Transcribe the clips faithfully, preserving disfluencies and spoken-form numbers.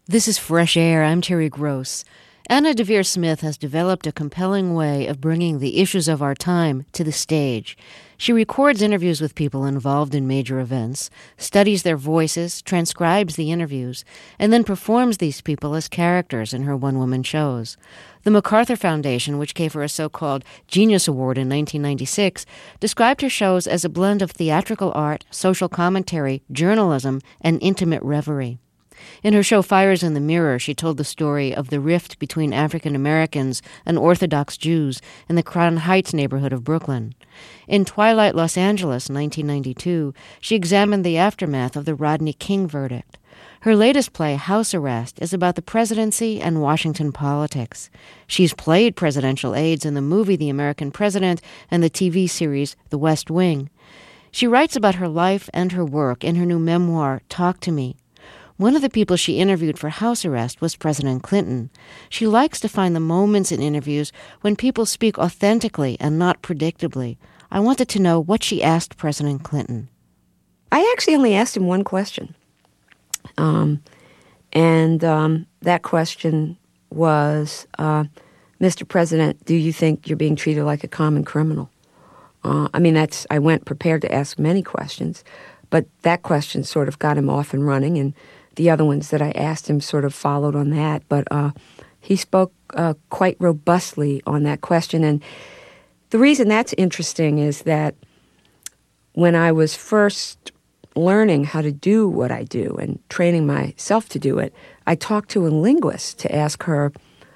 This is Fresh Air. I'm Terry Gross. Anna Deavere Smith has developed a compelling way of bringing the issues of our time to the stage. She records interviews with people involved in major events, studies their voices, transcribes the interviews, and then performs these people as characters in her one-woman shows. The MacArthur Foundation, which gave her a so-called Genius Award in nineteen ninety-six, described her shows as a blend of theatrical art, social commentary, journalism, and intimate reverie. In her show Fires in the Mirror, she told the story of the rift between African Americans and Orthodox Jews in the Crown Heights neighborhood of Brooklyn. In Twilight Los Angeles, nineteen ninety-two, she examined the aftermath of the Rodney King verdict. Her latest play, House Arrest, is about the presidency and Washington politics. She's played presidential aides in the movie The American President and the T V series The West Wing. She writes about her life and her work in her new memoir, Talk to Me. One of the people she interviewed for House Arrest was President Clinton. She likes to find the moments in interviews when people speak authentically and not predictably. I wanted to know what she asked President Clinton. I actually only asked him one question. Um, and um, that question was, uh, Mister President, do you think you're being treated like a common criminal? Uh, I mean, that's I went prepared to ask many questions, but that question sort of got him off and running, and the other ones that I asked him sort of followed on that, but uh, he spoke uh, quite robustly on that question. And the reason that's interesting is that when I was first learning how to do what I do and training myself to do it, I talked to a linguist to ask her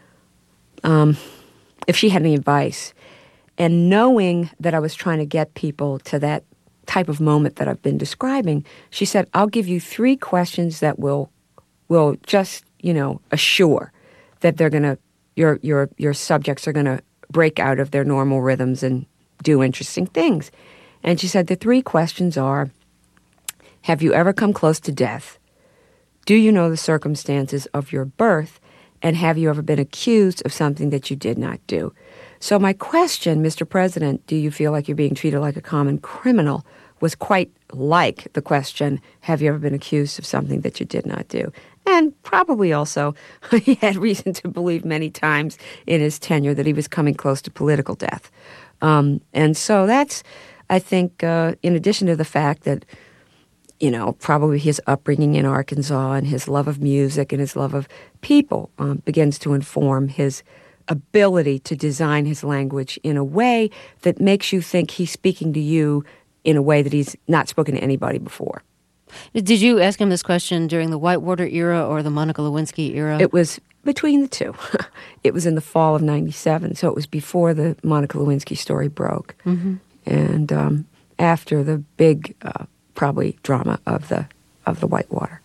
um, if she had any advice. And knowing that I was trying to get people to that type of moment that I've been describing, she said, I'll give you three questions that will will just, you know, assure that they're going to, your your your subjects are going to break out of their normal rhythms and do interesting things. And she said, the three questions are, have you ever come close to death? Do you know the circumstances of your birth? And have you ever been accused of something that you did not do? So my question, Mister President, do you feel like you're being treated like a common criminal, was quite like the question, have you ever been accused of something that you did not do? And probably also he had reason to believe many times in his tenure that he was coming close to political death. Um, and so that's, I think, uh, in addition to the fact that, you know, probably his upbringing in Arkansas and his love of music and his love of people um, begins to inform his ability to design his language in a way that makes you think he's speaking to you in a way that he's not spoken to anybody before. Did you ask him this question during the Whitewater era or the Monica Lewinsky era? It was between the two. It was in the fall of ninety-seven, so it was before the Monica Lewinsky story broke, mm-hmm. and um, after the big, uh, probably drama of the of the Whitewater.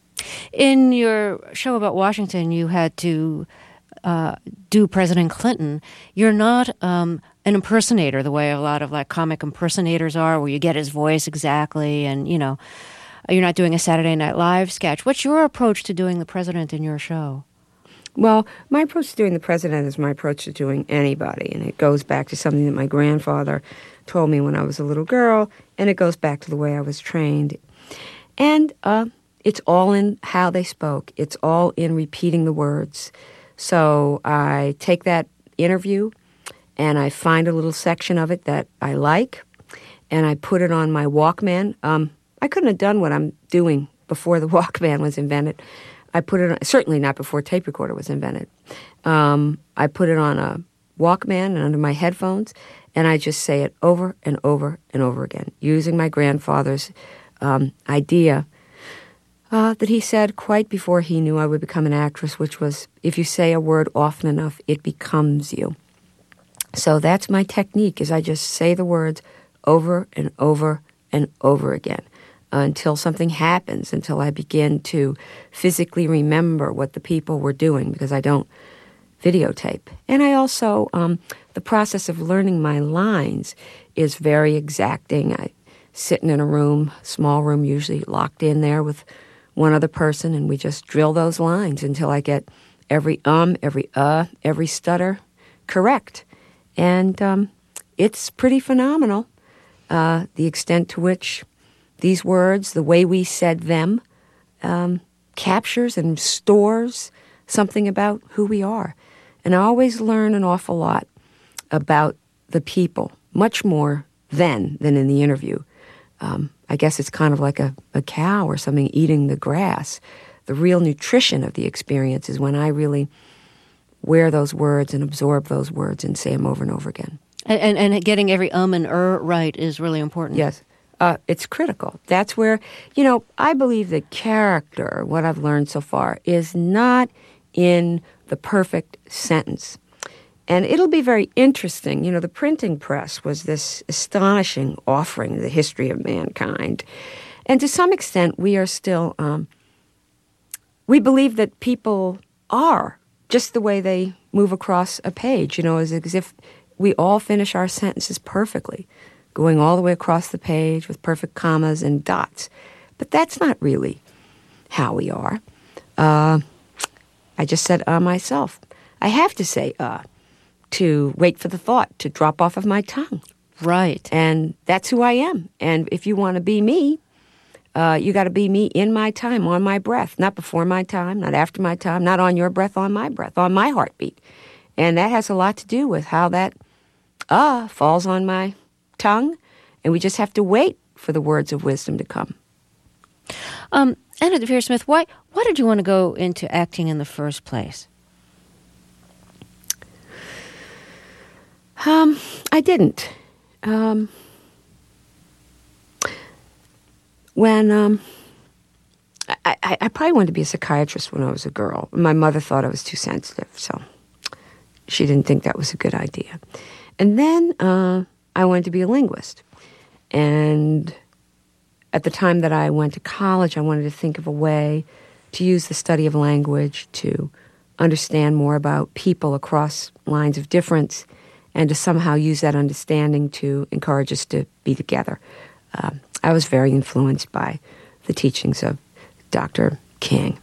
In your show about Washington, you had to uh, do President Clinton. You're not um, an impersonator the way a lot of like comic impersonators are, where you get his voice exactly, and you know, you're not doing a Saturday Night Live sketch. What's your approach to doing the president in your show? Well, my approach to doing the president is my approach to doing anybody, and it goes back to something that my grandfather told me when I was a little girl, and it goes back to the way I was trained. And uh, it's all in how they spoke. It's all in repeating the words. So I take that interview, and I find a little section of it that I like, and I put it on my Walkman. Um, I couldn't have done what I'm doing before the Walkman was invented. I put it on, certainly not before tape recorder was invented. Um, I put it on a Walkman and under my headphones, and I just say it over and over and over again, using my grandfather's um, idea uh, that he said quite before he knew I would become an actress, which was, if you say a word often enough, it becomes you. So that's my technique, is I just say the words over and over and over again. Uh, until something happens, until I begin to physically remember what the people were doing, because I don't videotape. And I also, um, the process of learning my lines is very exacting. I sitting in a room, small room, usually locked in there with one other person, and we just drill those lines until I get every um, every uh, every stutter correct. And um, it's pretty phenomenal, uh, the extent to which these words, the way we said them, um, captures and stores something about who we are. And I always learn an awful lot about the people, much more then than in the interview. Um, I guess it's kind of like a, a cow or something eating the grass. The real nutrition of the experience is when I really wear those words and absorb those words and say them over and over again. And, and, and getting every um and er right is really important. Yes. Uh, it's critical. That's where, you know, I believe that character, what I've learned so far, is not in the perfect sentence. And it'll be very interesting. You know, the printing press was this astonishing offering of the history of mankind. And to some extent, we are still, um, we believe that people are just the way they move across a page, you know, as, as if we all finish our sentences perfectly, going all the way across the page with perfect commas and dots. But that's not really how we are. Uh, I just said uh myself. I have to say uh to wait for the thought to drop off of my tongue. Right. And that's who I am. And if you want to be me, uh, you got to be me in my time, on my breath, not before my time, not after my time, not on your breath, on my breath, on my heartbeat. And that has a lot to do with how that uh falls on my tongue, and we just have to wait for the words of wisdom to come. Um, Anna Deavere Smith, why why did you want to go into acting in the first place? Um, I didn't. Um, when um, I, I, I probably wanted to be a psychiatrist when I was a girl. My mother thought I was too sensitive, so she didn't think that was a good idea. And then uh, I wanted to be a linguist. And at the time that I went to college, I wanted to think of a way to use the study of language to understand more about people across lines of difference, and to somehow use that understanding to encourage us to be together. Um, I was very influenced by the teachings of Doctor King,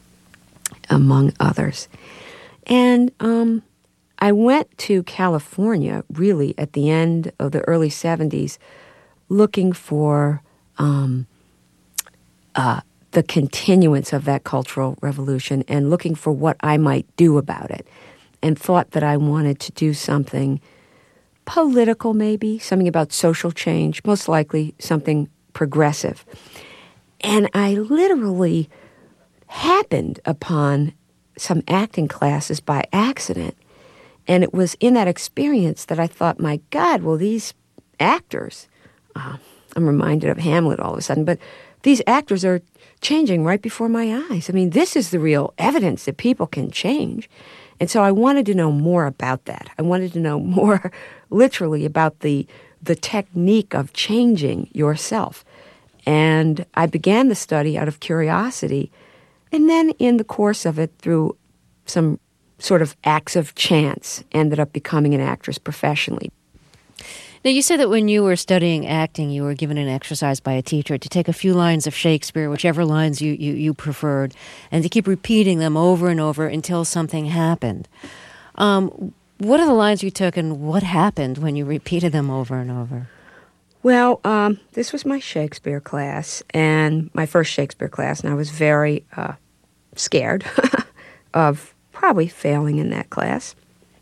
among others. And um, I went to California, really, at the end of the early seventies, looking for um, uh, the continuance of that cultural revolution and looking for what I might do about it, and thought that I wanted to do something political, maybe, something about social change, most likely something progressive. And I literally happened upon some acting classes by accident. And it was in that experience that I thought, my God, well, these actors, uh, I'm reminded of Hamlet all of a sudden, but these actors are changing right before my eyes. I mean, this is the real evidence that people can change. And so I wanted to know more about that. I wanted to know more literally about the the technique of changing yourself. And I began the study out of curiosity. And then in the course of it, through some sort of acts of chance, ended up becoming an actress professionally. Now, you said that when you were studying acting, you were given an exercise by a teacher to take a few lines of Shakespeare, whichever lines you, you, you preferred, and to keep repeating them over and over until something happened. Um, what are the lines you took, and what happened when you repeated them over and over? Well, um, this was my Shakespeare class, and my first Shakespeare class, and I was very uh, scared of probably failing in that class.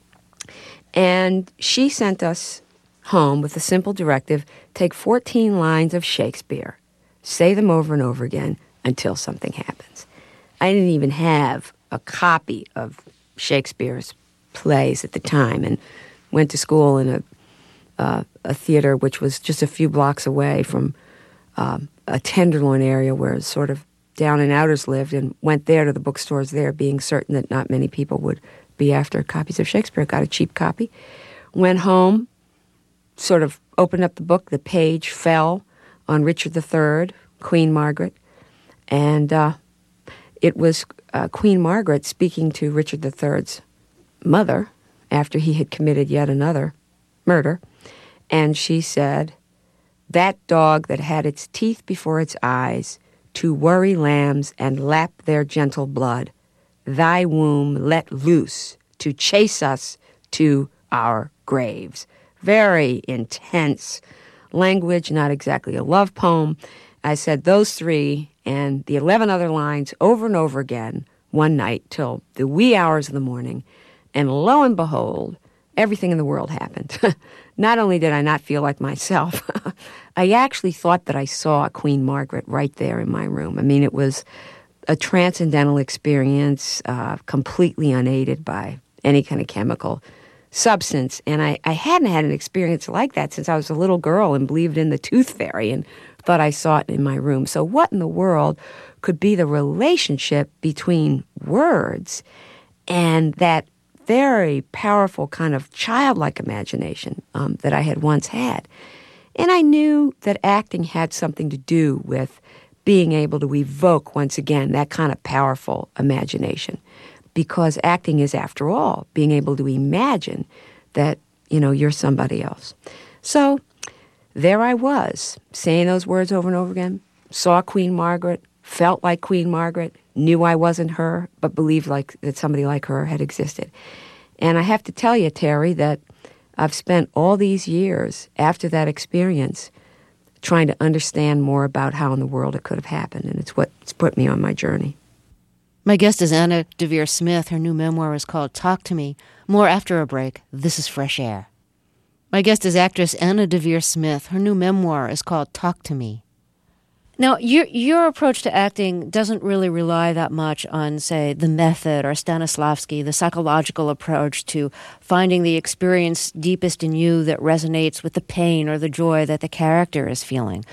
And she sent us home with a simple directive: take fourteen lines of Shakespeare, say them over and over again until something happens. I didn't even have a copy of Shakespeare's plays at the time, and went to school in a uh, a theater which was just a few blocks away from um, a Tenderloin area where sort of down and outers lived, and went there to the bookstores there, being certain that not many people would be after copies of Shakespeare. Got a cheap copy, went home, sort of opened up the book, the page fell on Richard the Third, Queen Margaret, and uh, it was uh, Queen Margaret speaking to Richard the Third's mother after he had committed yet another murder, and she said, "That dog that had its teeth before its eyes to worry lambs and lap their gentle blood, thy womb let loose to chase us to our graves." Very intense language, not exactly a love poem. I said those three and the eleven other lines over and over again one night till the wee hours of the morning, and lo and behold, everything in the world happened. Not only did I not feel like myself, I actually thought that I saw Queen Margaret right there in my room. I mean, it was a transcendental experience, uh, completely unaided by any kind of chemical substance. And I, I hadn't had an experience like that since I was a little girl and believed in the tooth fairy and thought I saw it in my room. So what in the world could be the relationship between words and that very powerful kind of childlike imagination um, that I had once had? And I knew that acting had something to do with being able to evoke, once again, that kind of powerful imagination. Because acting is, after all, being able to imagine that, you know, you're somebody else. So there I was, saying those words over and over again, saw Queen Margaret, felt like Queen Margaret, knew I wasn't her, but believed like that somebody like her had existed. And I have to tell you, Terry, that I've spent all these years after that experience trying to understand more about how in the world it could have happened, and it's what's put me on my journey. My guest is Anna Deavere Smith. Her new memoir is called Talk to Me. More after a break. This is Fresh Air. My guest is actress Anna Deavere Smith. Her new memoir is called Talk to Me. Now, your your approach to acting doesn't really rely that much on, say, the method or Stanislavski, the psychological approach to finding the experience deepest in you that resonates with the pain or the joy that the character is feeling.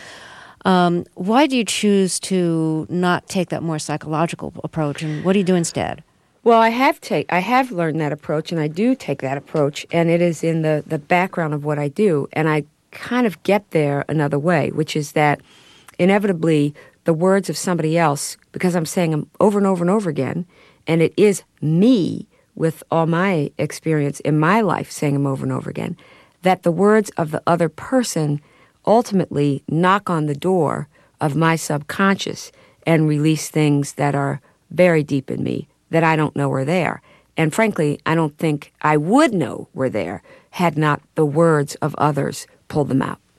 Um, why do you choose to not take that more psychological approach, and what do you do instead? Well, I have take I have learned that approach, and I do take that approach, and it is in the, the background of what I do, and I kind of get there another way, which is that inevitably the words of somebody else, because I'm saying them over and over and over again, and it is me with all my experience in my life saying them over and over again, that the words of the other person ultimately knock on the door of my subconscious and release things that are very deep in me that I don't know are there. And frankly, I don't think I would know were there had not the words of others pulled them out.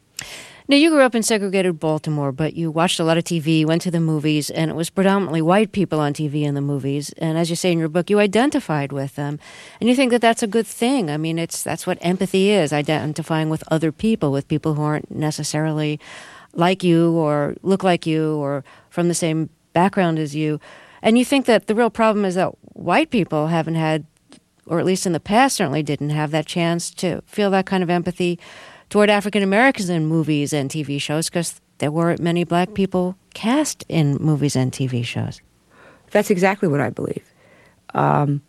Now, you grew up in segregated Baltimore, but you watched a lot of T V, went to the movies, and it was predominantly white people on T V in the movies. And as you say in your book, you identified with them. And you think that that's a good thing. I mean, it's that's what empathy is, identifying with other people, with people who aren't necessarily like you or look like you or from the same background as you. And you think that the real problem is that white people haven't had, or at least in the past certainly didn't have that chance to feel that kind of empathy toward African Americans in movies and T V shows because there weren't many black people cast in movies and T V shows. That's exactly what I believe. Um,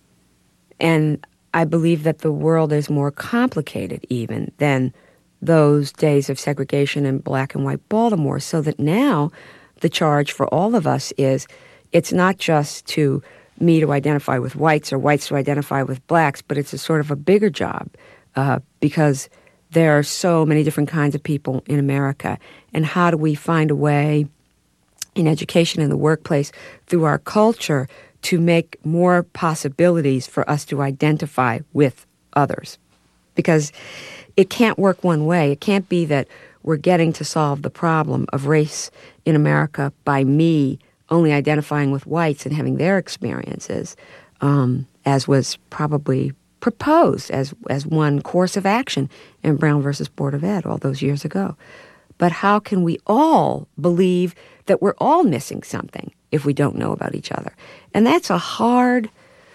and I believe that the world is more complicated even than those days of segregation in black and white Baltimore, so that now the charge for all of us is it's not just to me to identify with whites or whites to identify with blacks, but it's a sort of a bigger job uh, because there are so many different kinds of people in America. And how do we find a way in education, in the workplace, through our culture, to make more possibilities for us to identify with others? Because it can't work one way. It can't be that we're getting to solve the problem of race in America by me only identifying with whites and having their experiences, um, as was probably proposed as as one course of action in Brown versus Board of Ed all those years ago. But how can we all believe that we're all missing something if we don't know about each other? And that's a hard,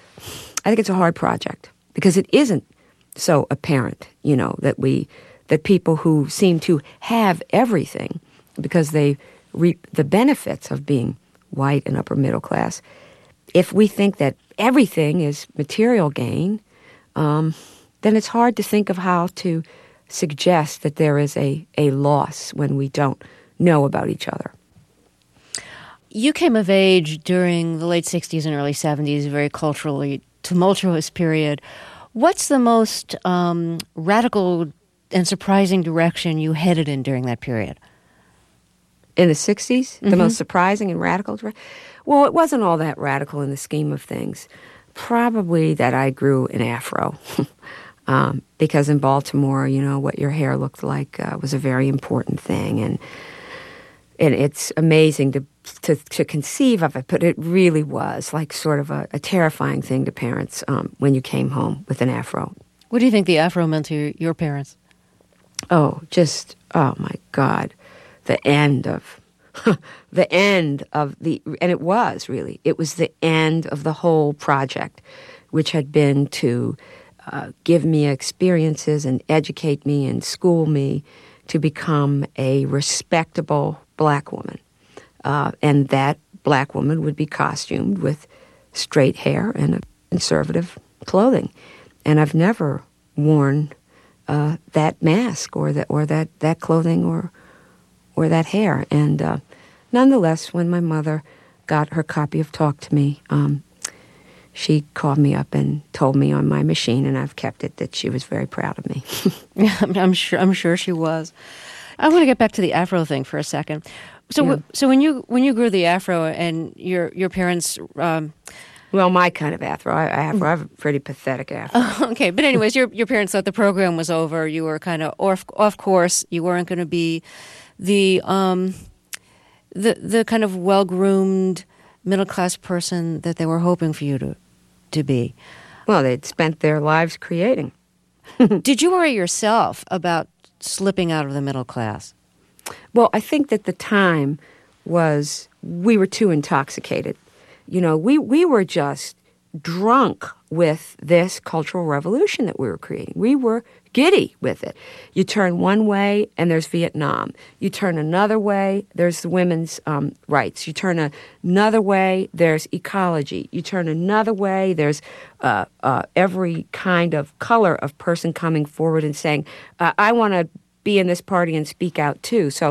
I think it's a hard project because it isn't so apparent, you know, that we, that people who seem to have everything because they reap the benefits of being white and upper middle class, if we think that everything is material gain, Um, then it's hard to think of how to suggest that there is a, a loss when we don't know about each other. You came of age during the late sixties and early seventies, a very culturally tumultuous period. What's the most um, radical and surprising direction you headed in during that period? In the sixties? Mm-hmm. The most surprising and radical direction? Well, it wasn't all that radical in the scheme of things. Probably that I grew an afro, um, because in Baltimore, you know, what your hair looked like uh, was a very important thing. And and it's amazing to, to to conceive of it, but it really was like sort of a, a terrifying thing to parents um, when you came home with an afro. What do you think the afro meant to your parents? Oh, just, oh my God, the end of, the end of the, and it was really, it was the end of the whole project, which had been to uh, give me experiences and educate me and school me to become a respectable black woman. Uh, and that black woman would be costumed with straight hair and a conservative clothing. And I've never worn uh, that mask or that or that, that clothing or or that hair. And uh, nonetheless, when my mother got her copy of Talk to Me, um, she called me up and told me on my machine, and I've kept it, that she was very proud of me. Yeah, I'm sure. I'm sure she was. I want to get back to the afro thing for a second. So, Yeah. w- so when you when you grew the afro, and your your parents, um, Well, my kind of afro. I, I, have, I have a pretty pathetic afro. okay, but anyways, your your parents thought the program was over. You were kind of off off course. You weren't going to be the um, the the kind of well groomed middle class person that they were hoping for you to to be. Well, they'd spent their lives creating. Did you worry yourself about slipping out of the middle class? Well, I think that the time was, we were too intoxicated. You know, we, we were just drunk with this cultural revolution that we were creating. We were giddy with it. You turn one way, and there's Vietnam. You turn another way, there's the women's um, rights. You turn a, another way, there's ecology. You turn another way, there's uh, uh, every kind of color of person coming forward and saying, uh, I want to be in this party and speak out too. So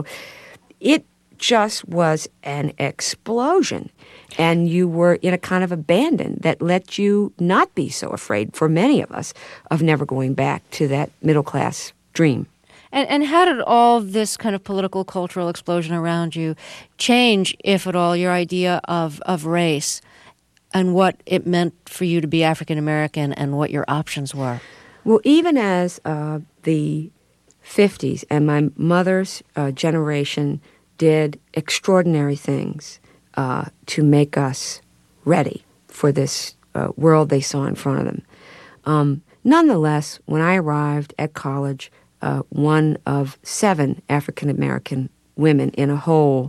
it just was an explosion. And you were in a kind of abandon that let you not be so afraid, for many of us, of never going back to that middle-class dream. And, and how did all this kind of political, cultural explosion around you change, if at all, your idea of, of race and what it meant for you to be African American and what your options were? Well, even as uh, the fifties and my mother's uh, generation did extraordinary things uh, to make us ready for this uh, world they saw in front of them. Um, nonetheless, when I arrived at college, uh, one of seven African-American women in a whole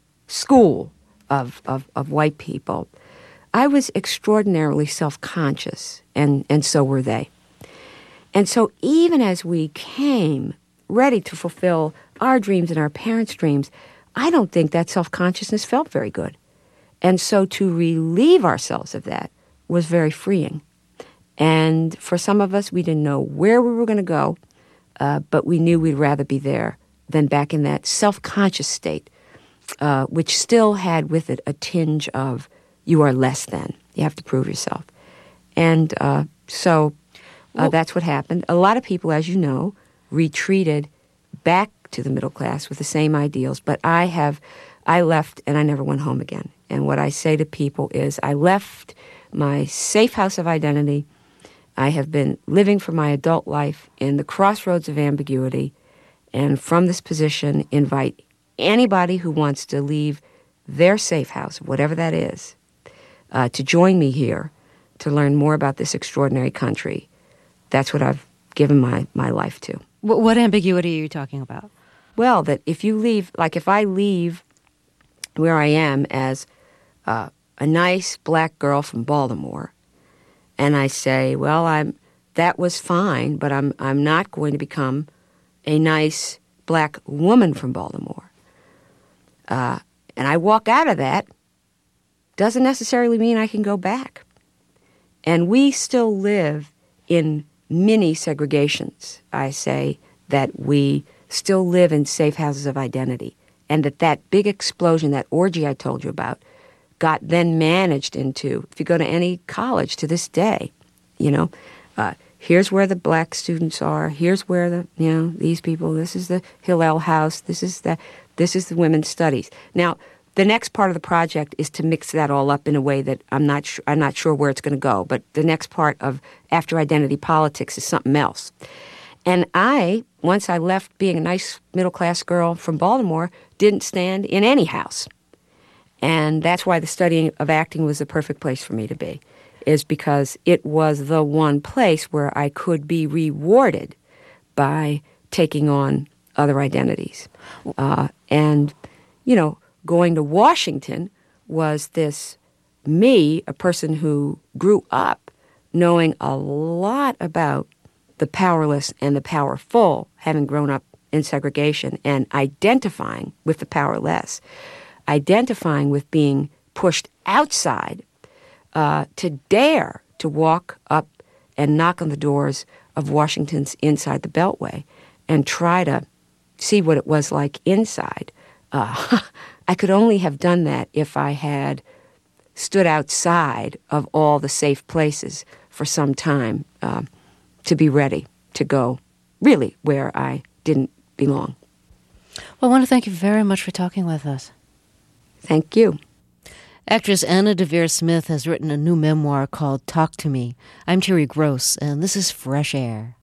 school of, of, of white people, I was extraordinarily self-conscious, and, and so were they. And so even as we came ready to fulfill our dreams and our parents' dreams, I don't think that self-consciousness felt very good. And so to relieve ourselves of that was very freeing. And for some of us, we didn't know where we were going to go, uh, but we knew we'd rather be there than back in that self-conscious state, uh, which still had with it a tinge of, you are less than. You have to prove yourself. And uh, so uh, well, that's what happened. A lot of people, as you know, retreated back to the middle class with the same ideals, but I have, I left and I never went home again. And what I say to people is, I left my safe house of identity. I have been living for my adult life in the crossroads of ambiguity, and from this position invite anybody who wants to leave their safe house, whatever that is, uh, to join me here to learn more about this extraordinary country. That's what I've given my, my life to. What, what ambiguity are you talking about? Well, that if you leave, like if I leave where I am as uh, a nice black girl from Baltimore, and I say, well, I'm that was fine, but I'm I'm not going to become a nice black woman from Baltimore. Uh, and I walk out of that, doesn't necessarily mean I can go back. And we still live in many segregations. I say that we still live in safe houses of identity, and that that big explosion, that orgy I told you about, got then managed into, if you go to any college to this day, you know, uh, here's where the black students are, here's where the, you know, these people, this is the Hillel House, this is the, this is the women's studies. Now, the next part of the project is to mix that all up in a way that I'm not sure, I'm not sure where it's going to go, but the next part of After Identity Politics is something else. And I, once I left being a nice middle-class girl from Baltimore, didn't stand in any house. And that's why the study of acting was the perfect place for me to be, is because it was the one place where I could be rewarded by taking on other identities. Uh, and, you know, going to Washington was this me, a person who grew up knowing a lot about the powerless and the powerful, having grown up in segregation, and identifying with the powerless, identifying with being pushed outside, uh, to dare to walk up and knock on the doors of Washington's inside the Beltway and try to see what it was like inside. Uh, I could only have done that if I had stood outside of all the safe places for some time, uh, to be ready to go really where I didn't belong. Well, I want to thank you very much for talking with us. Thank you. Actress Anna Deavere Smith has written a new memoir called Talk to Me. I'm Terry Gross, and this is Fresh Air.